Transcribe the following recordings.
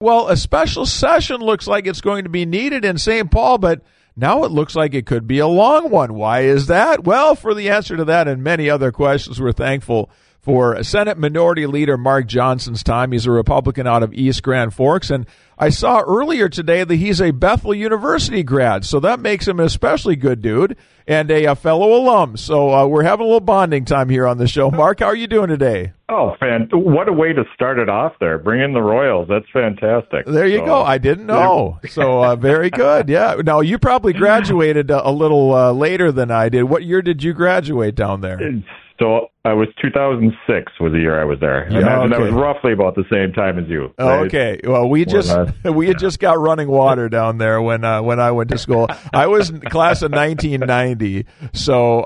well, a special session looks like it's going to be needed in St. Paul, but now it looks like it could be a long one. Why is that? Well, for the answer to that and many other questions, we're thankful for Senate Minority Leader Mark Johnson's time. He's a Republican out of East Grand Forks, and I saw earlier today that he's a Bethel University grad, so that makes him an especially good dude and a fellow alum. So we're having a little bonding time here on the show. Mark, how are you doing today? Oh, what a way to start it off there. Bring in the Royals. That's fantastic. There you go. I didn't know. So very good. Yeah. Now, you probably graduated a little later than I did. What year did you graduate down there? So I was 2006 was the year I was there. I imagine that was roughly about the same time as you. Right? Okay. Well, we had just got running water down there when I went to school. I was in class of 1990, so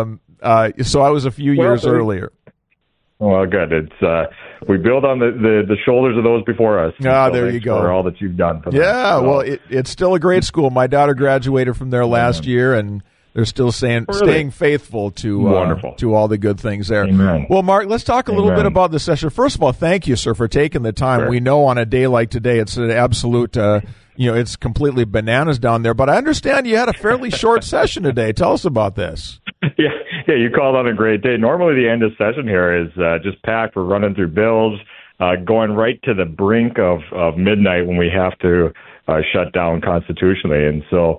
I was a few years earlier. Well, good. It's we build on the shoulders of those before us. There you go. For all that you've done. For yeah. Well, it's still a great school. My daughter graduated from there last year, and they're still staying faithful to all the good things there. Amen. Well, Mark, let's talk a little bit about this session. First of all, thank you, sir, for taking the time. Sure. We know on a day like today, it's an absolute, it's completely bananas down there. But I understand you had a fairly short session today. Tell us about this. Yeah, you called on a great day. Normally, the end of session here is just packed. We're running through bills, going right to the brink of midnight when we have to shut down constitutionally, and so.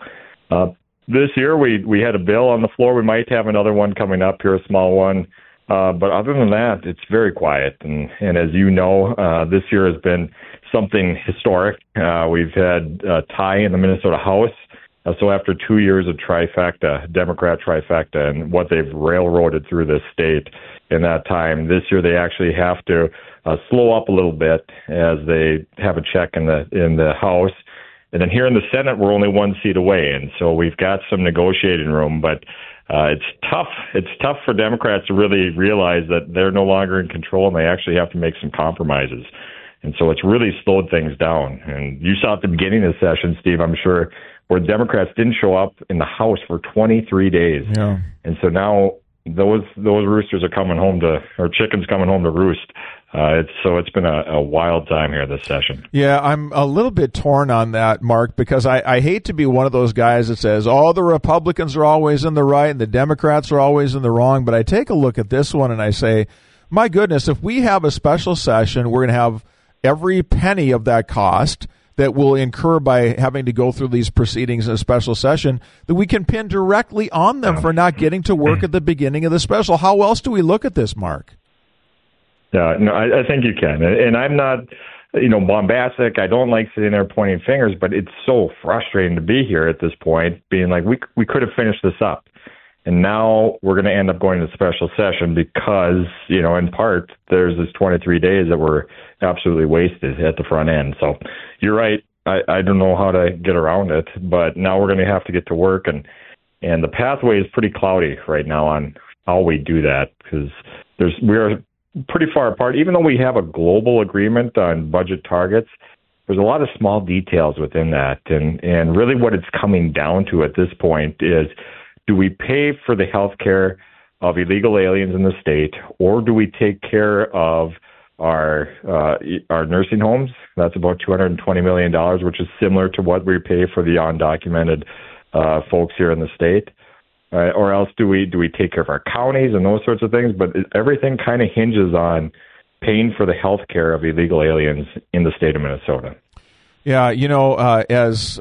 This year, we had a bill on the floor. We might have another one coming up here, a small one. But other than that, it's very quiet. And as you know, this year has been something historic. We've had a tie in the Minnesota House. So after 2 years of trifecta, Democrat trifecta, and what they've railroaded through this state in that time, this year they actually have to slow up a little bit as they have a check in the House. And then here in the Senate, we're only one seat away, and so we've got some negotiating room. But it's tough. It's tough for Democrats to really realize that they're no longer in control, and they actually have to make some compromises. And so it's really slowed things down. And you saw at the beginning of the session, Steve, I'm sure, where Democrats didn't show up in the House for 23 days. Yeah. And so now those roosters are coming home or chickens coming home to roost. It's been a wild time here this session. Yeah, I'm a little bit torn on that, Mark, because I hate to be one of those guys that says, the Republicans are always in the right and the Democrats are always in the wrong. But I take a look at this one and I say, my goodness, if we have a special session, we're going to have every penny of that cost that we'll incur by having to go through these proceedings in a special session that we can pin directly on them for not getting to work at the beginning of the special. How else do we look at this, Mark? Yeah, no, I think you can. And I'm not, bombastic. I don't like sitting there pointing fingers, but it's so frustrating to be here at this point, being like, we could have finished this up. And now we're going to end up going to special session because, in part, there's this 23 days that were absolutely wasted at the front end. So you're right. I don't know how to get around it, but now we're going to have to get to work. And the pathway is pretty cloudy right now on how we do that because we're pretty far apart. Even though we have a global agreement on budget targets, there's a lot of small details within that. And really what it's coming down to at this point is, do we pay for the health care of illegal aliens in the state, or do we take care of our nursing homes? That's about $220 million, which is similar to what we pay for the undocumented folks here in the state. Or else do we take care of our counties and those sorts of things? But everything kind of hinges on paying for the health care of illegal aliens in the state of Minnesota. Yeah, as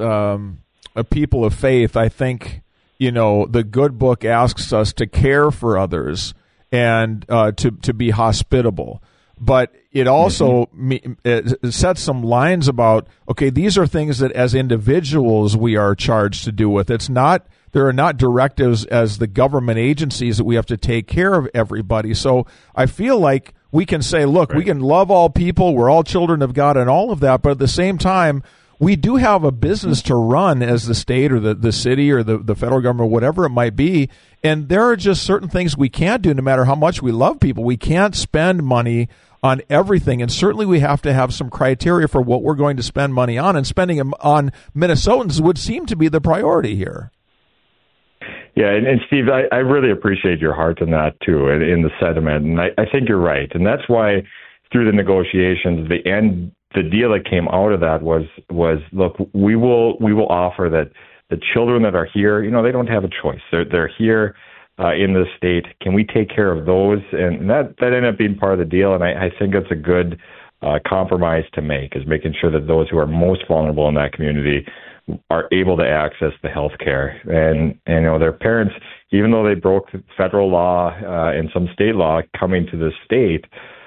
a people of faith, I think, the good book asks us to care for others and to be hospitable. But it also it sets some lines about, okay, these are things that as individuals we are charged to do with. There are not directives as the government agencies that we have to take care of everybody. So I feel like we can say, look, we can love all people. We're all children of God and all of that. But at the same time, we do have a business to run as the state or the city or the federal government, whatever it might be. And there are just certain things we can't do no matter how much we love people. We can't spend money on everything. And certainly we have to have some criteria for what we're going to spend money on. And spending them on Minnesotans would seem to be the priority here. Yeah, and Steve, I really appreciate your heart in that, too, in the sentiment. And I think you're right. And that's why through the negotiations, the end the deal that came out of that was look, we will offer that the children that are here, they don't have a choice. They're here in the state. Can we take care of those? And that ended up being part of the deal. And I think it's a good compromise to make, is making sure that those who are most vulnerable in that community are able to access the health care. And their parents, even though they broke federal law and some state law coming to the state,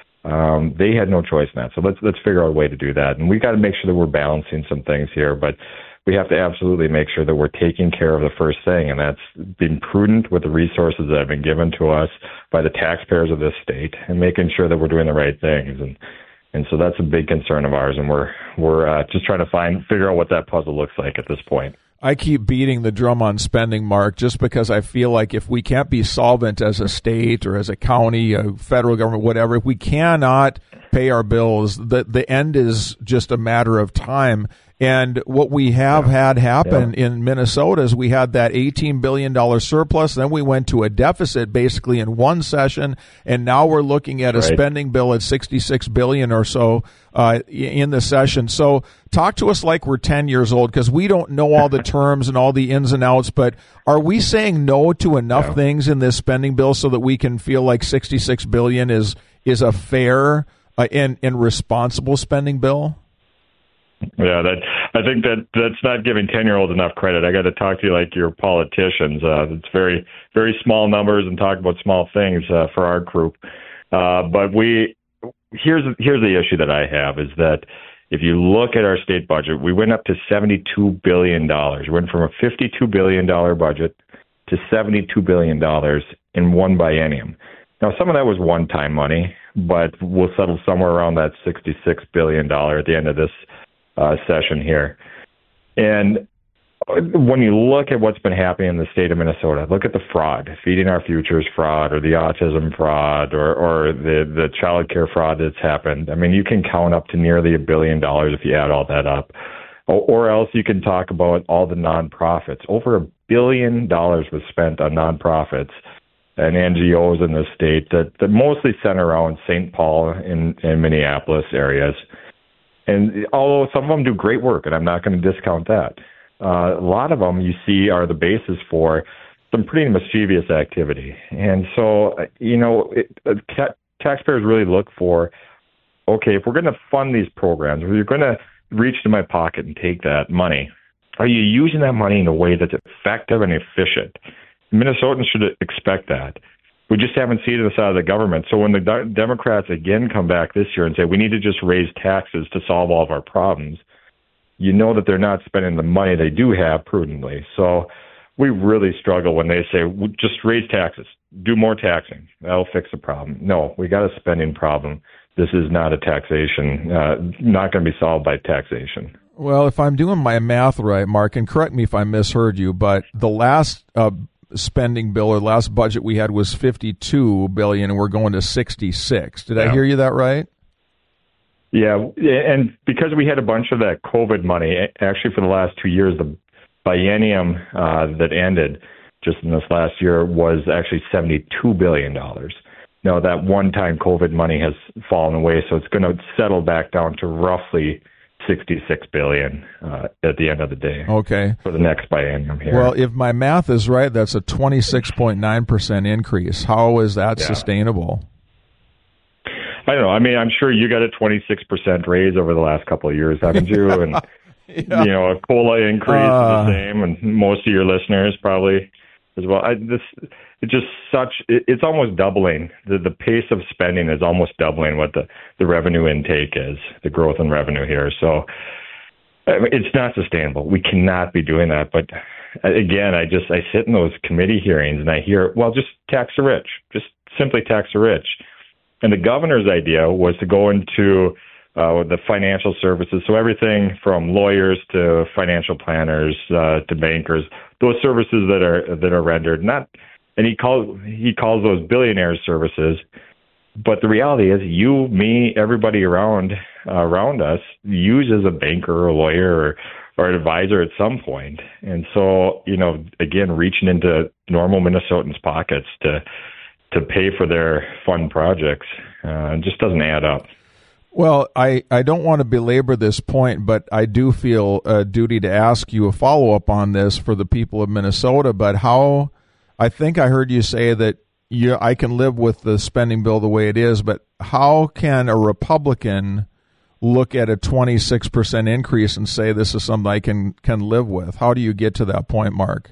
they had no choice in that. So let's figure out a way to do that. And we've got to make sure that we're balancing some things here, but we have to absolutely make sure that we're taking care of the first thing, and that's being prudent with the resources that have been given to us by the taxpayers of this state, and making sure that we're doing the right things. And so that's a big concern of ours, and we're just trying to figure out what that puzzle looks like at this point. I keep beating the drum on spending, Mark, just because I feel like if we can't be solvent as a state or as a county, a federal government, whatever, if we cannot pay our bills, the end is just a matter of time. And what we have had happen in Minnesota is we had that $18 billion surplus. Then we went to a deficit basically in one session. And now we're looking at a spending bill at $66 billion or so in the session. So talk to us like we're 10 years old, because we don't know all the terms and all the ins and outs. But are we saying no to enough things in this spending bill so that we can feel like $66 billion is a fair and responsible spending bill? Yeah, I think that's not giving 10-year-olds enough credit. I got to talk to you like you're politicians. It's very, very small numbers and talk about small things for our group. But here's the issue that I have is that if you look at our state budget, we went up to $72 billion. We went from a $52 billion budget to $72 billion in one biennium. Now, some of that was one-time money, but we'll settle somewhere around that $66 billion at the end of this session here. And when you look at what's been happening in the state of Minnesota, look at the fraud, Feeding Our Futures fraud, or the autism fraud, or the child care fraud that's happened. I mean, you can count up to nearly $1 billion if you add all that up. Or else you can talk about all the nonprofits. Over $1 billion was spent on nonprofits and NGOs in the state that mostly center around St. Paul and Minneapolis areas. And although some of them do great work, and I'm not going to discount that, a lot of them you see are the basis for some pretty mischievous activity. And so, taxpayers really look for, okay, if we're going to fund these programs, if you're going to reach to my pocket and take that money, are you using that money in a way that's effective and efficient? Minnesotans should expect that. We just haven't seen this out of the government. So when the Democrats again come back this year and say we need to just raise taxes to solve all of our problems, you know that they're not spending the money they do have prudently. So we really struggle when they say just raise taxes, do more taxing, that'll fix the problem. No, we got a spending problem. This is not a taxation, not going to be solved by taxation. Well, if I'm doing my math right, Mark, and correct me if I misheard you, but the last spending bill or last budget we had was $52 billion, and we're going to $66. Did I hear you that right? Yeah, and because we had a bunch of that COVID money, actually for the last 2 years, the biennium that ended just in this last year was actually $72 billion. Now, that one-time COVID money has fallen away, so it's going to settle back down to roughly $66 billion at the end of the day. Okay. For the next biennium here. Well, if my math is right, that's a 26.9% increase. How is that sustainable? I don't know. I mean, I'm sure you got a 26% raise over the last couple of years, haven't you? And a COLA increase is the same, and most of your listeners probably as well. It's almost doubling. The pace of spending is almost doubling what the revenue intake is, the growth in revenue here. So it's not sustainable. We cannot be doing that. But again, I sit in those committee hearings and I hear, well, just tax the rich, just simply tax the rich. And the governor's idea was to go into the financial services, so everything from lawyers to financial planners to bankers, those services that are rendered. And he calls those billionaires services. But the reality is, you, me, everybody around us uses a banker or a lawyer or an advisor at some point. And so, again, reaching into normal Minnesotans' pockets to pay for their fun projects just doesn't add up. Well, I don't want to belabor this point, but I do feel a duty to ask you a follow-up on this for the people of Minnesota. But how, I think I heard you say that I can live with the spending bill the way it is, but how can a Republican look at a 26% increase and say this is something I can live with? How do you get to that point, Mark?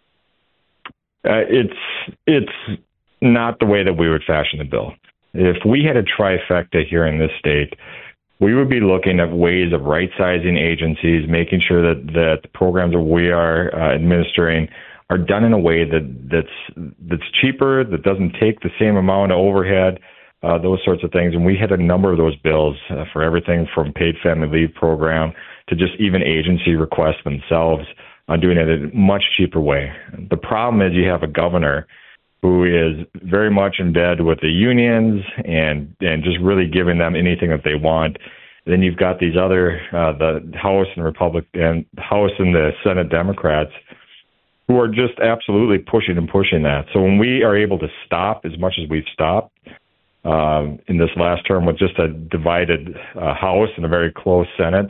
It's not the way that we would fashion the bill. If we had a trifecta here in this state, we would be looking at ways of right-sizing agencies, making sure that the programs that we are administering are done in a way that's cheaper, that doesn't take the same amount of overhead, those sorts of things. And we had a number of those bills for everything from paid family leave program to just even agency requests themselves on doing it in a much cheaper way. The problem is you have a governor who is very much in bed with the unions and just really giving them anything that they want. Then you've got these other, the House and House and the Senate Democrats who are just absolutely pushing that. So when we are able to stop as much as we've stopped in this last term with just a divided House and a very close Senate,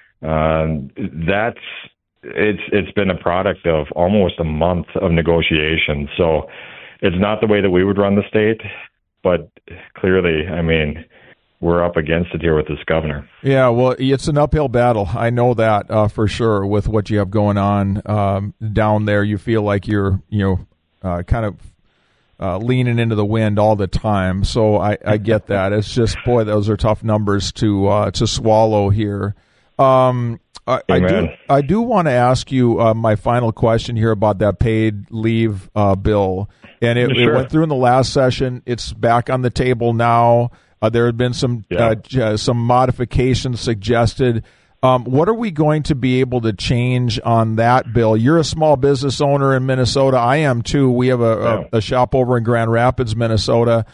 it's been a product of almost a month of negotiation. So it's not the way that we would run the state, but clearly, I mean, we're up against it here with this governor. Yeah, well, it's an uphill battle. I know that for sure with what you have going on down there. You feel like you're, kind of leaning into the wind all the time. So I get that. It's just, boy, those are tough numbers to swallow here. I do want to ask you my final question here about that paid leave bill. And it went through in the last session. It's back on the table now. There have been some modifications suggested. What are we going to be able to change on that bill? You're a small business owner in Minnesota. I am too. We have a shop over in Grand Rapids, Minnesota.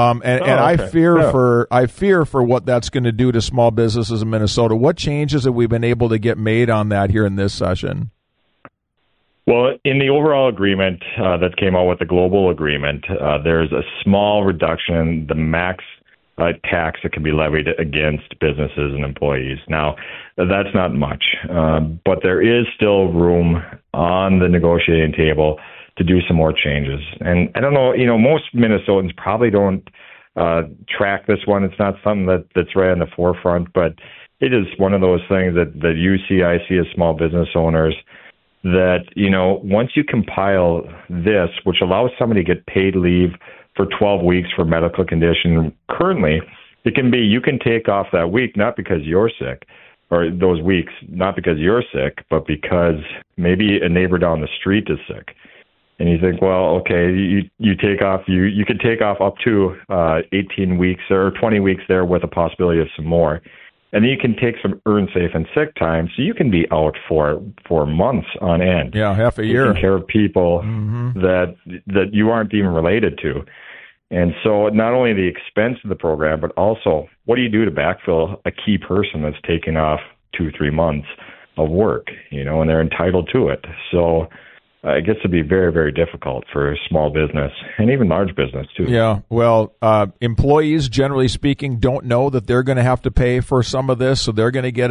I fear for what that's going to do to small businesses in Minnesota. What changes have we been able to get made on that here in this session? Well, in the overall agreement that came out with the global agreement, there's a small reduction in the max tax that can be levied against businesses and employees. Now, that's not much, but there is still room on the negotiating table to do some more changes. And I don't know, most Minnesotans probably don't track this one. It's not something that's right on the forefront, but it is one of those things that you see, I see as small business owners, that, once you compile this, which allows somebody to get paid leave for 12 weeks for medical condition, currently, it can be you can take off that week, not because you're sick, or those weeks, not because you're sick, but because maybe a neighbor down the street is sick. And you think, well, okay, you take off, you could take off up to 18 weeks or 20 weeks there with a possibility of some more. And then you can take some earned safe and sick time, so you can be out for months on end. Yeah, half a year. Taking care of people that you aren't even related to. And so not only the expense of the program, but also what do you do to backfill a key person that's taken off 2-3 months of work, and they're entitled to it. So it gets to be very, very difficult for small business and even large business, too. Yeah, well, employees, generally speaking, don't know that they're going to have to pay for some of this, so they're going to get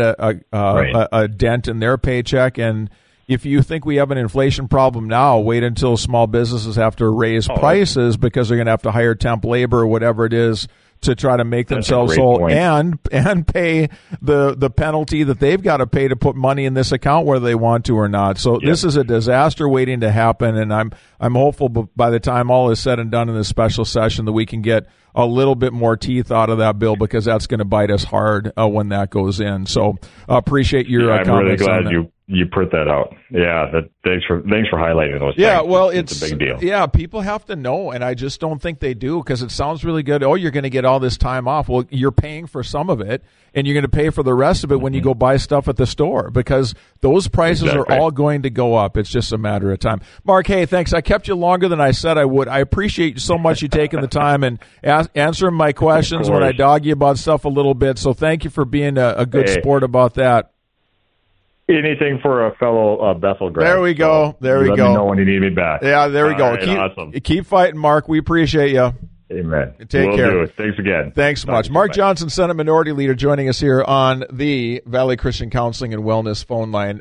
a dent in their paycheck. And if you think we have an inflation problem now, wait until small businesses have to raise prices because they're going to have to hire temp labor or whatever it is to try to make themselves whole and pay the penalty that they've got to pay to put money in this account whether they want to or not. So this is a disaster waiting to happen, and I'm hopeful by the time all is said and done in this special session that we can get a little bit more teeth out of that bill, because that's going to bite us hard when that goes in. So appreciate your comments. I'm really glad you put that out. Yeah, thanks for highlighting those things. Yeah, well, it's a big deal. Yeah, people have to know, and I just don't think they do, because it sounds really good. Oh, you're going to get all this time off. Well, you're paying for some of it, and you're going to pay for the rest of it when you go buy stuff at the store, because those prices are all going to go up. It's just a matter of time. Mark, hey, thanks. I kept you longer than I said I would. I appreciate so much you taking the time and answering my questions when I dog you about stuff a little bit. So thank you for being a good sport about that. Anything for a fellow Bethel grad. There we go. Let me know when you need me back. Yeah, there we go. Right, awesome. Keep fighting, Mark. We appreciate you. Amen. Take Will care. Do. Thanks again. Thanks so much. Mark Johnson, Senate Minority Leader, joining us here on the Valley Christian Counseling and Wellness phone line.